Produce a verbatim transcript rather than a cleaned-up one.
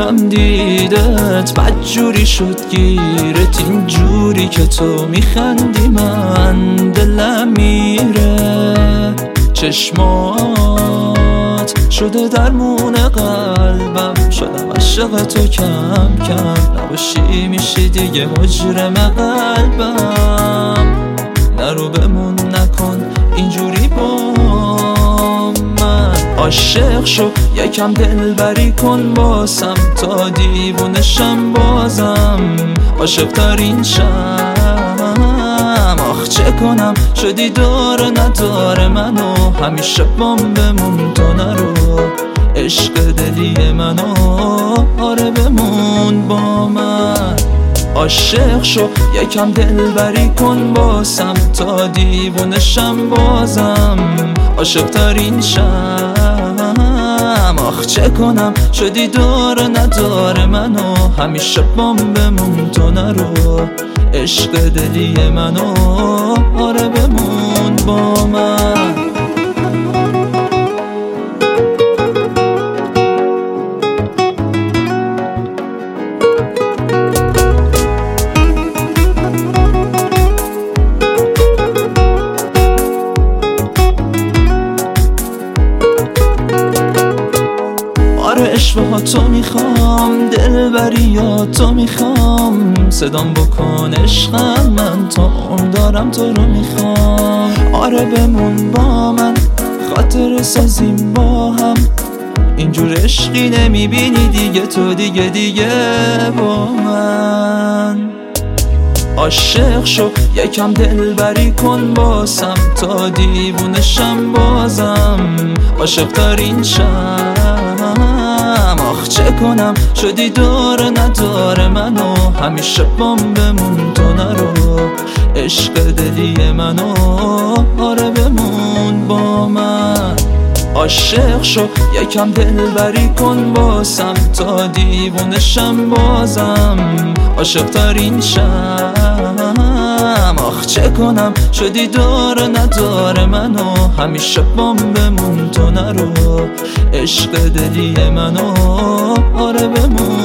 دیدم دیدت بدجوری شد گیرت، این جوری که تو میخندی من دلم میره. چشمات شده درمون قلبم، شدم عاشق تو کم کم، نباشی میشی دیگه مجرم قلبم. نرو بمون نکن اینجوری با من، عاشق شو یکم دلبری کن باسم، تا دیوونشم بازم عاشق ترین شم. آخ چه کنم شدی دار نداره منو، همیشه بام بمون تو نرو، عشق دلی منو آره بمون با من. عاشق شو یکم دلبری کن باسم، تا دیوونشم بازم عاشق ترین شم. آخ چه کنم شدی دار نداره منو، همیشه بام بمون تو نرو، عشق دلی منو آره بمون با من. اشوه ها تو میخوام، دلبری ها تو میخوام، صدام بکن عشقم من تا اون دارم تو رو میخوام. آره بمون با من خاطر سازیم با هم، اینجور عشقی نمیبینی دیگه تو دیگه دیگه با من. عاشق شو یکم دلبری کن باسم، تا دیوونشم بازم عاشق ترین شم. آخ چه کنم شدی دار نداره منو، همیشه بام بمون تو نرو، عشق دلی منو آره بمون با من. عاشق شو یکم دلبری کن باسم، تا دیوونشم بازم عاشق ترین شم. آخ چه کنم شدی دار نداره منو، همیشه بام بمون تو نرو، عشق دلی منو آره بمون.